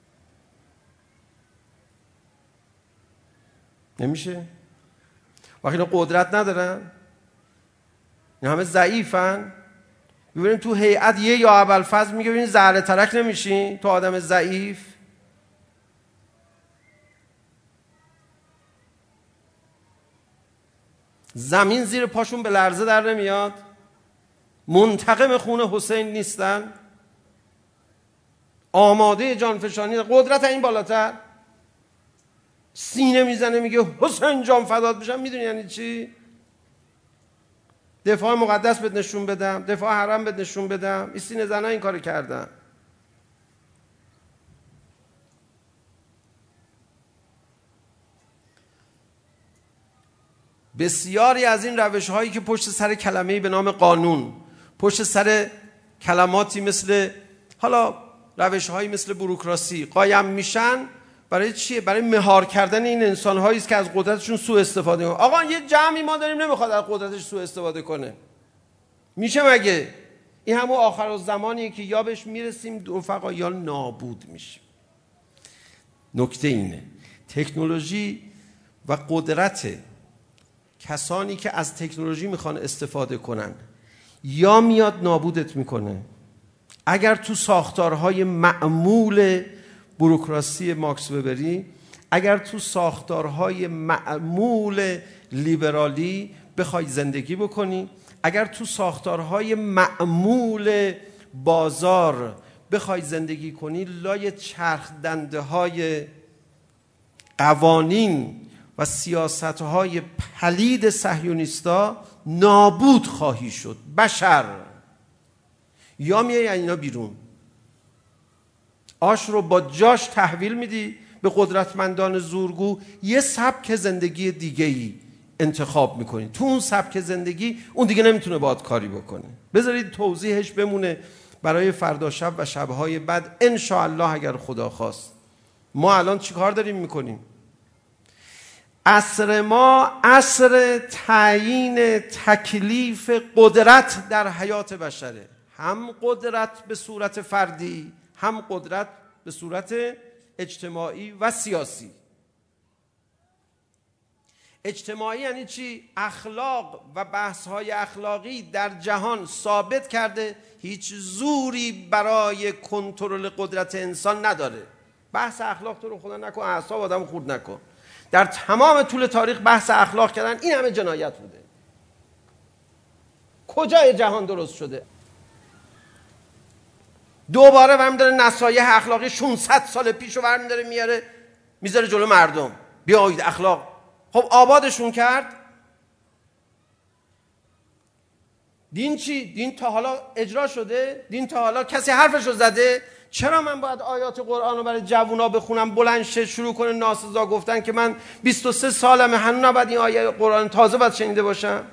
نمیشه؟ وقتی اینا قدرت ندارن، اینا همه ضعیفن. ببینیم تو هیئت یه یا ابوالفضل میگه ببین زهره ترک نمیشین تو آدم ضعیف. زمین زیر پاشون به لرزه در نمیاد، منتقم خون حسین نیستن، آماده جانفشانی، قدرت این بالاتر. سینه میزنه میگه حسین جان فدات بشم. میدونی یعنی چی؟ دفاع مقدس بهت نشون بدم، دفاع حرم بهت نشون بدم. این سینه زنها این کارو کردن. بسیاری از این روش هایی که پشت سر کلمه‌ای به نام قانون، پشت سر کلماتی مثل حالا روش هایی مثل بوروکراسی قایم میشن، برای چیه؟ برای مهار کردن این انسان هایی است که از قدرتشون سوء استفاده کنن. آقا یه جمعی ما داریم نمیخواد از قدرتش سوء استفاده کنه. میشه مگه؟ این همون آخر الزمانیه که یا بهش میرسیم رفقا یا نابود میشیم. نکته اینه تکنولوژی و قدرت کسانی که از تکنولوژی میخوان استفاده کنن یا میاد نابودت میکنه. اگر تو ساختارهای معمول بوروکراسی ماکس وبری، اگر تو ساختارهای معمول لیبرالی بخوای زندگی بکنی، اگر تو ساختارهای معمول بازار بخوای زندگی کنی، لای چرخ دنده های قوانین و سیاستهای پلید صهیونیستا نابود خواهی شد. بشر یا میای اینا بیرون، آش رو با جاش تحویل میدی به قدرتمندان زورگو، یه سبک زندگی دیگه ای انتخاب میکنی. تو اون سبک زندگی اون دیگه نمیتونه باهات کاری بکنه. بذارید توضیحش بمونه برای فردا شب و شبهای بعد ان شاء الله اگر خدا خواست. ما الان چی کار داریم میکنیم؟ عصر ما عصر تعیین تکلیف قدرت در حیات بشره. هم قدرت به صورت فردی، هم قدرت به صورت اجتماعی و سیاسی. اجتماعی یعنی چی؟ اخلاق و بحث‌های اخلاقی در جهان ثابت کرده هیچ زوری برای کنترل قدرت انسان نداره. بحث اخلاق تو رو خدا نکن، اعصاب آدم خورد نکن. در تمام طول تاریخ بحث اخلاق کردن این همه جنایت بوده. کجای جهان درست شده؟ دوباره ورم داره نصایح اخلاقی ششصد سال پیشو ورم داره میاره میذاره جلو مردم. بیایید اخلاق. خب آبادشون کرد. دین چی؟ دین تا حالا اجرا شده؟ دین تا حالا کسی حرفشو زده؟ چرا من باید آیات قرآن رو برای جوونا بخونم بلند شه شروع کنه ناسزا گفتن که من بیست و سه سالمه هنوز نباید این آیه قرآن تازه باید شنیده باشم؟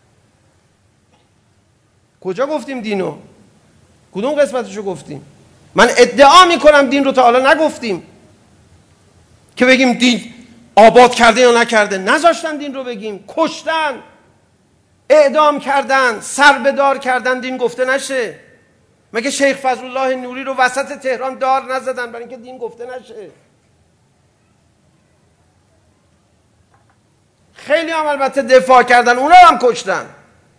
کجا گفتیم دینو؟ کدوم قسمتشو گفتیم؟ من ادعا میکنم دین رو تا حالا نگفتیم که بگیم دین آباد کرده یا نکرده. نذاشتن دین رو بگیم، کشتن، اعدام کردن، سربدار کردن، دین گفته نشه. مگه شیخ فضل الله نوری رو وسط تهران دار نزدن برای اینکه دین گفته نشه؟ خیلی هم البته دفاع کردن، اونا هم کشتن.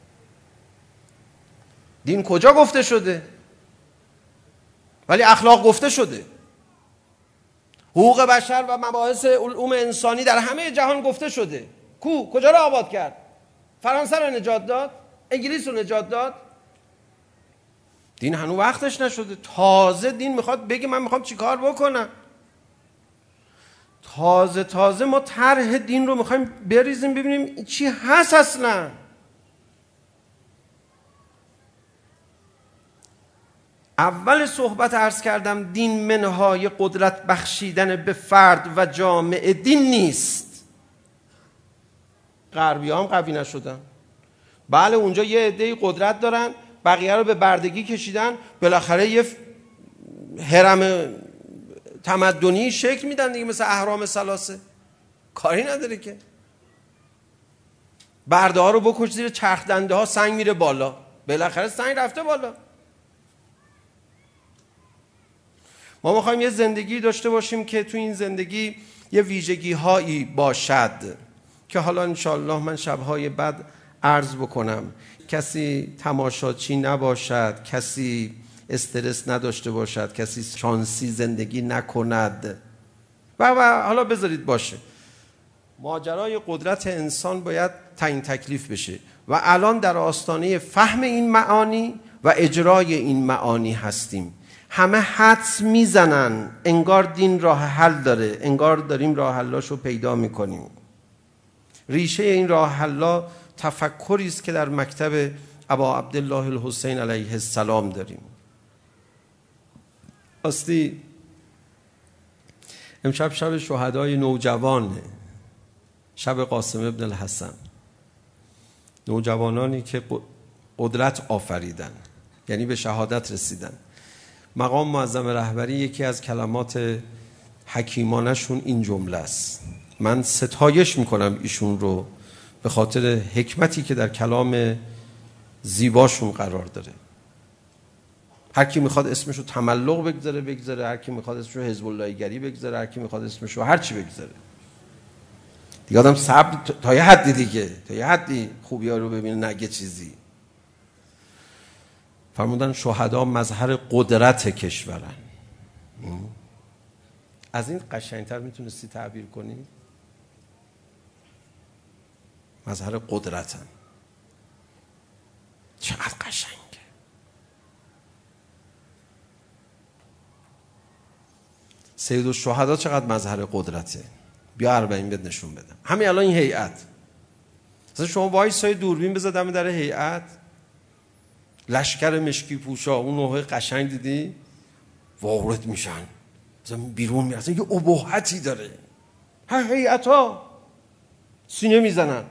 دین کجا گفته شده؟ ولی اخلاق گفته شده. حقوق بشر و مباحث علوم انسانی در همه جهان گفته شده. کو؟ کجا رو آباد کرد؟ فرانسه رو نجات داد؟ انگلیس رو نجات داد؟ دین هنوز وقتش نشده. تازه دین میخواد بگه من میخوام چی کار بکنم. تازه تازه ما طرح دین رو میخوایم بریزیم ببینیم چی هست اصلا. اول صحبت عرض کردم دین منهای قدرت بخشیدن به فرد و جامعه دین نیست. غربی هم قوی نشدن. بله اونجا یه عده‌ای قدرت دارن، بقیه رو به بردگی کشیدن، بالاخره یه هرم تمدنی شکل میدن دیگه، مثل اهرام ثلاثه. کاری نداره که. برده ها رو بکش زیر چرخ دنده ها، سنگ میره بالا. بالاخره سنگ رفته بالا. ما میخوایم یه زندگی داشته باشیم که تو این زندگی یه ویژگی هایی باشد که حالا انشالله من شبهای بعد عرض بکنم. کسی تماشاچی نباشد، کسی استرس نداشته باشد، کسی شانسی زندگی نکند و و حالا بذارید باشه. ماجرای قدرت انسان باید تعیین تکلیف بشه و الان در آستانه فهم این معانی و اجرای این معانی هستیم. همه حدس میزنن انگار دین راه حل داره، انگار داریم راه حلاشو پیدا میکنیم. ریشه این راه حلا تفکری است که در مکتب ابا عبدالله الحسین علیه السلام داریم. راستی امشب شب شهدای نوجوانه، شب قاسم ابن الحسن، نوجوانانی که قدرت آفریدن، یعنی به شهادت رسیدن. مقام معظم رهبری یکی از کلمات حکیمانشون این جمله است. من ستایش میکنم ایشون رو به خاطر حکمتی که در کلام زیباشون قرار داره. هر کی میخواد اسمشو تملق بگذاره بگذاره، هر کی میخواد اسمشو حزب الله گری بگذاره، هر کی میخواد اسمشو هر چی بگذاره. دیگه آدم صبر تا یه حدی دیگه، تا یه حدی خوبی‌ها رو ببینه، نگه چیزی. فرمودن شهدا مظهر قدرت کشورن. از این قشنگتر میتونستی تعبیر کنی؟ مظهر قدرتن. چقدر قشنگه. سید الشهدا چقدر مظهر قدرته. بیا اربعین بد نشون بدم. همین الان این هیئت، مثلا شما وایسای دوربین بذار دم در هیئت، لشکر مشکی پوشا اون نوع قشنگ دیدی وارد میشن، مثلا بیرون میاد، یه ابهتی داره. هر هیئت‌ها سینه میزنن.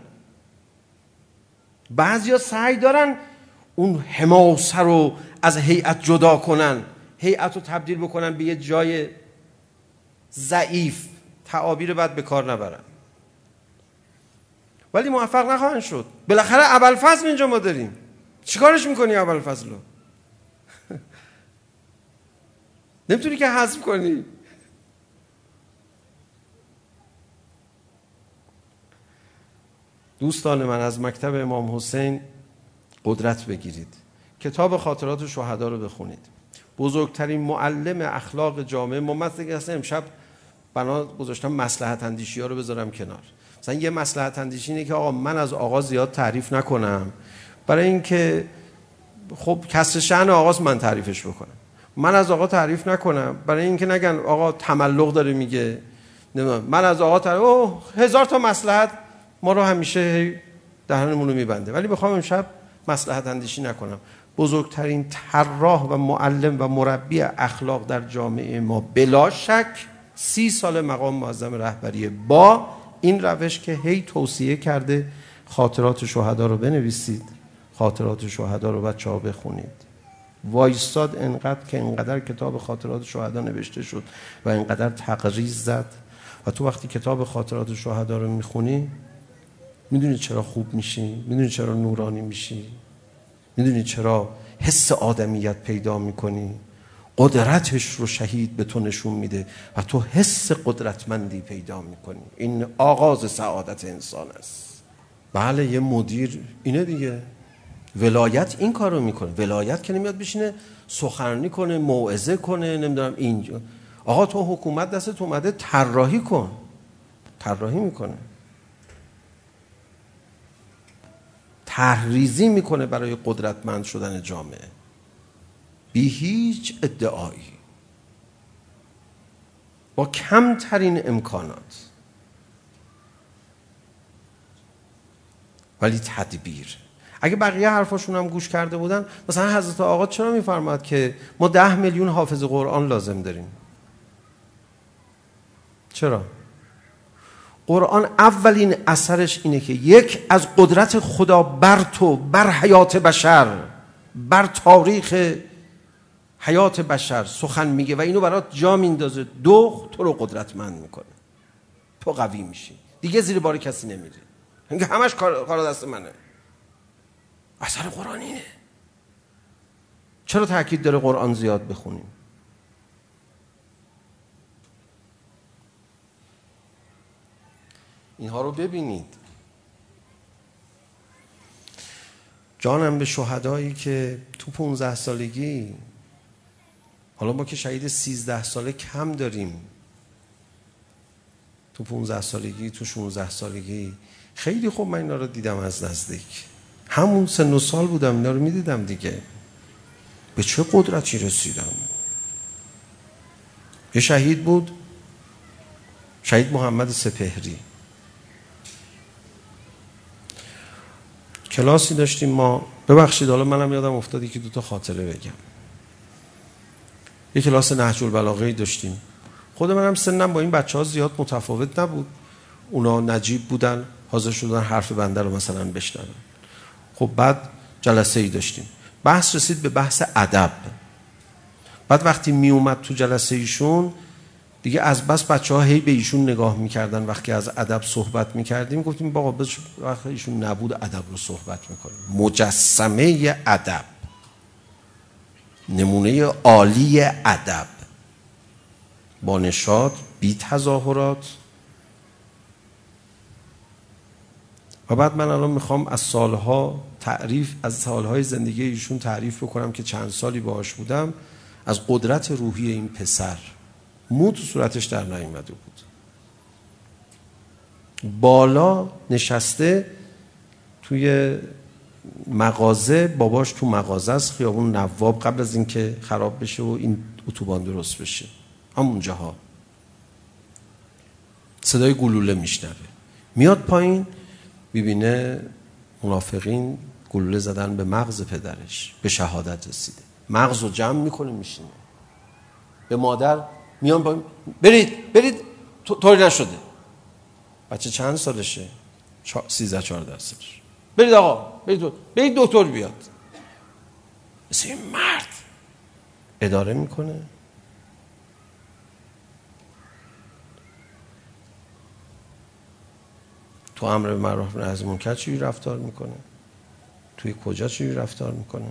بعضیا سعی دارن اون حماسه رو از هیئت جدا کنن، هیئت رو تبدیل بکنن به یه جای ضعیف، تعابیر بد به کار نبرن، ولی موفق نخواهند شد. بالاخره ابوالفضل اینجا ما داریم. چیکارش میکنی ابوالفضل رو؟ نمیتونی که حذف کنی. دوستان من، از مکتب امام حسین قدرت بگیرید. کتاب خاطرات شهدا رو بخونید. بزرگترین معلم اخلاق جامعه. ما مثلا اصلا امشب بنا گذاشتم مصلحت اندیشی ها رو بذارم کنار. مثلا یه مصلحت اندیشی اینه که آقا من از آقا زیاد تعریف نکنم، برای اینکه خب کسر شأن آقاست من تعریفش بکنم. من از آقا تعریف نکنم برای اینکه نگن آقا تملق داره میگه. نمیدونم من از آقا تعریف، اوه هزار تا مصلحت ما رو همیشه دهنمون رو میبنده. ولی بخوام امشب مصلحت اندیشی نکنم. بزرگترین طراح و معلم و مربی اخلاق در جامعه ما بلا شک سی سال مقام معظم رهبری، با این روش که هی توصیه کرده خاطرات شهدا رو بنویسید، خاطرات شهدا رو بچه‌ها بخونید. وایستاد انقدر که انقدر کتاب خاطرات شهدا نوشته شد و انقدر تقریض زد. و تو وقتی کتاب خاطرات شهدا رو میخونی میدونی چرا خوب میشی، میدونی چرا نورانی میشی، میدونی چرا حس آدمیت پیدا میکنی. قدرتش رو شهید به تو نشون میده و تو حس قدرتمندی پیدا میکنی. این آغاز سعادت انسان است. بله یه مدیر اینه دیگه، ولایت این کار رو میکنه. ولایت که نمیاد بشینه سخنرانی کنه، موعظه کنه، نمیدونم اینجا. آقا تو حکومت دستت اومده طراحی کن. طراحی میکنه، طرحریزی میکنه برای قدرتمند شدن جامعه بی هیچ ادعایی، با کمترین امکانات، ولی تدبیر. اگه بقیه حرفاشون هم گوش کرده بودن، مثلا حضرت آقا چرا میفرماد که ما ده میلیون حافظ قرآن لازم داریم؟ چرا؟ قرآن اولین اثرش اینه که یک، از قدرت خدا بر تو، بر حیات بشر، بر تاریخ حیات بشر سخن میگه و اینو برات جا میندازه، دو تو رو قدرتمند میکنه، تو قوی میشی، دیگه زیر بار کسی نمیری، اینکه همش کار کار دست منه. اثر قرآن اینه. چرا تاکید داره قرآن زیاد بخونیم؟ اینها رو ببینید. جانم به شهدایی که تو پونزده سالگی، حالا ما که شهید سیزده ساله کم داریم، تو پونزده سالگی، تو شانزده سالگی خیلی خوب من اینا رو دیدم از نزدیک، همون سن و سال بودم اینا رو میدیدم دیگه. به چه قدرتی رسیدم. یه شهید بود، شهید محمد سپهری. کلاسی داشتیم ما، ببخشید حالا منم یادم افتادی که دو تا خاطره بگم. یه کلاس نهج البلاغه داشتیم. خود منم سنم با این بچه‌ها زیاد متفاوت نبود. اونا نجیب بودن، حاضر شدن حرف بنده رو مثلا بشنون. خب بعد جلسه ای داشتیم. بحث رسید به بحث ادب. بعد وقتی می اومد تو جلسه ایشون دیگه از بس بچه‌ها هی به ایشون نگاه می‌کردن. وقتی از ادب صحبت می‌کردیم گفتیم بابا وقتی ایشون نبود ادب رو صحبت می‌کنیم. مجسمه ادب، نمونه عالی ادب، با نشاط، بی تظاهرات. و بعد من الان میخوام از سالها تعریف از سالهای زندگی ایشون تعریف بکنم که چند سالی باهاش بودم، از قدرت روحی این پسر. مو تو صورتش در نیامده بود. بالا نشسته توی مغازه، باباش تو مغازه است، خیابون نواب، قبل از اینکه خراب بشه و این اتوبان درست بشه، همونجاها صدای گلوله میشنوه. میاد پایین میبینه منافقین گلوله زدن به مغز پدرش، به شهادت رسیده. مغز رو جمع میکنه میشینه. به مادر میان پایین، برید برید طوری نشده. بچه چند سالشه؟ سیزده چهارده سالشه. برید آقا، برید برید دکتر بیاد. مثل این مرد اداره میکنه. تو امر معروف و نهی از منکر چجوری رفتار میکنه؟ توی کجا چجوری رفتار میکنه؟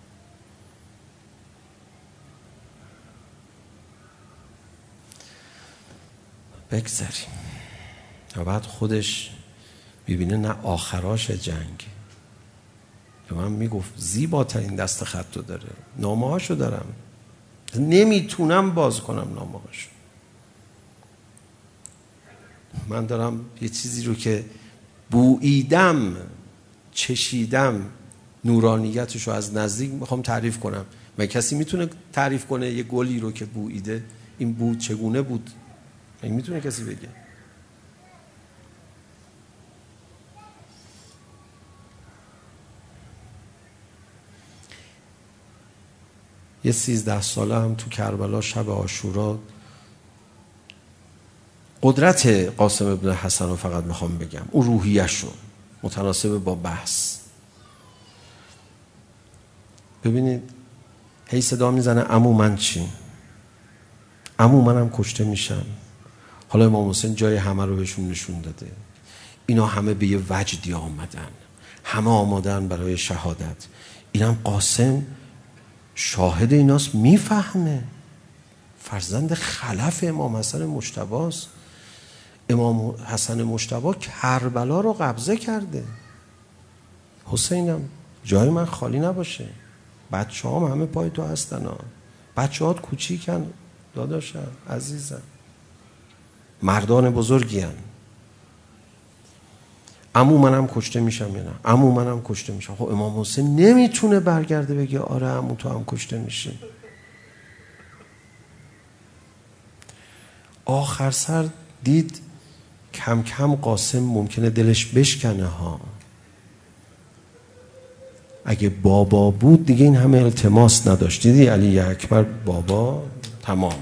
بگذاریم. و بعد خودش ببینه نه آخراش جنگ. به من میگفت زیباترین دست خطو داره، نامه هاشو دارم، نمیتونم باز کنم نامه هاشو. من دارم یه چیزی رو که بوییدم، چشیدم، نورانیتشو از نزدیک میخوام تعریف کنم. من کسی میتونه تعریف کنه یه گلی رو که بوییده این بود چگونه بود؟ من میتونه کسی بگه؟ یه سیزده ساله هم تو کربلا شب عاشورا، قدرت قاسم ابن حسن رو فقط میخوام بگم، اون روحیش رو متناسب با بحث. ببینید هی صدا میزنه عمو من چی؟ عمو منم کشته میشم. حالا امام حسین جای همه رو بهشون نشون داده. اینا همه به یه وجدی آمدن، همه آمادن برای شهادت. اینم قاسم شاهد ایناست، میفهمه فرزند خلف امام حسن مجتبی است. امام حسن مجتبی کربلا رو قبضه کرده. حسینم جای من خالی نباشه، بچه هم همه پای تو هستن ها. بچه هات کوچیکن داداشم عزیزم، مردان بزرگی هن. عمو منم کشته میشم یا نه؟ عمو منم کشته میشم. خب امام حسین نمیتونه برگرده بگه آره عمو تو هم کشته میشی. آخر سر دید کم کم قاسم ممکنه دلش بشکنه ها. اگه بابا بود دیگه این همه التماس نداشت. دیدی علی اکبر بابا تمام.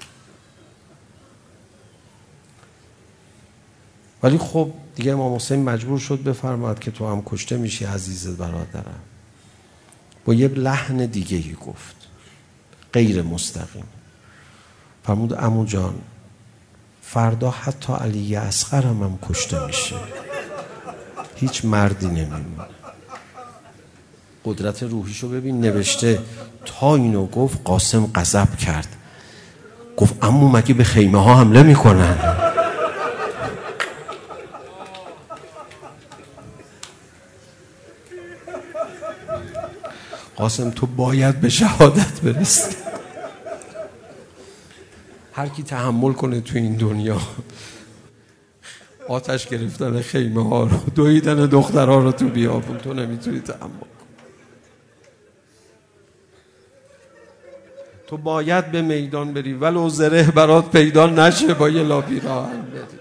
ولی خب دیگه امام حسین مجبور شد بفرماد که تو هم کشته میشی عزیز برادرم. با یه لحن دیگه ای گفت. غیر مستقیم. فرمود عمو جان فردا حتی علی اصغر هم, هم کشته میشه، هیچ مردی نمیمونه. قدرت روحیشو ببین. نوشته تا اینو گفت قاسم غضب کرد، گفت عمو مگه به خیمه ها حمله میکنن؟ قاسم تو باید به شهادت برسی. هر کی تحمل کنه تو این دنیا آتش گرفتن خیمه ها رو، دویدن دخترها رو تو بیابون، تو نمیتونی تحمل کن. تو باید به میدان بری ولو زره برات پیدا نشه با یه لابی راهن بری.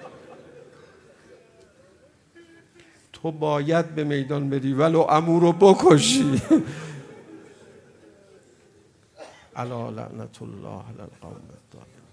تو باید به میدان بری ولو عمو رو بکشی. الا لعنت الله علی القوم الظالمین.